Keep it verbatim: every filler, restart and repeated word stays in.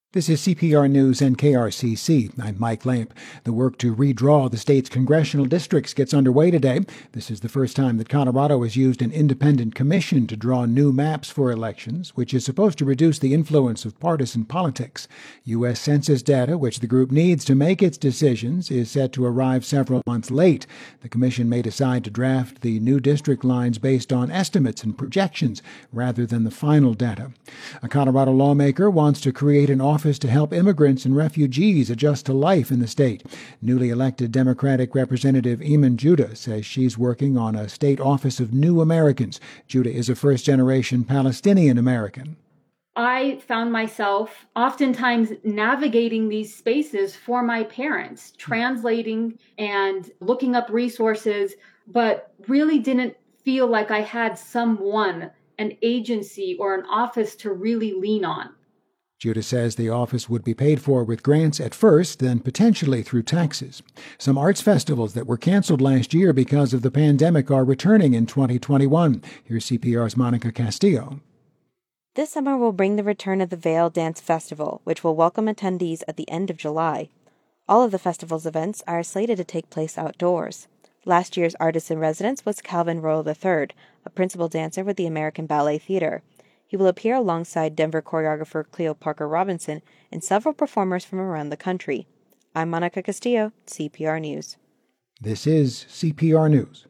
This is C P R News and K R C C. I'm Mike Lamp. The work to redraw the state's congressional districts gets underway today. This is the first time that Colorado has used an independent commission to draw new maps for elections, which is supposed to reduce the influence of partisan politics. U S Census data, which the group needs to make its decisions, is set to arrive several months late. The commission may decide to draft the new district lines based on estimates and projections rather than the final data. A Colorado lawmaker wants to create an office to help immigrants and refugees adjust to life in the state. Newly elected Democratic Representative Iman Judah says she's working on a state office of new Americans. Judah is a first-generation Palestinian American. I found myself oftentimes navigating these spaces for my parents, translating and looking up resources, but really didn't feel like I had someone, an agency or an office to really lean on. Judah says the office would be paid for with grants at first, then potentially through taxes. Some arts festivals that were canceled last year because of the pandemic are returning in twenty twenty-one. Here's C P R's Monica Castillo. This summer will bring the return of the Vail Dance Festival, which will welcome attendees at the end of July. All of the festival's events are slated to take place outdoors. Last year's artist in residence was Calvin Royal the third, a principal dancer with the American Ballet Theater. He will appear alongside Denver choreographer Cleo Parker Robinson and several performers from around the country. I'm Monica Castillo, C P R News. This is C P R News.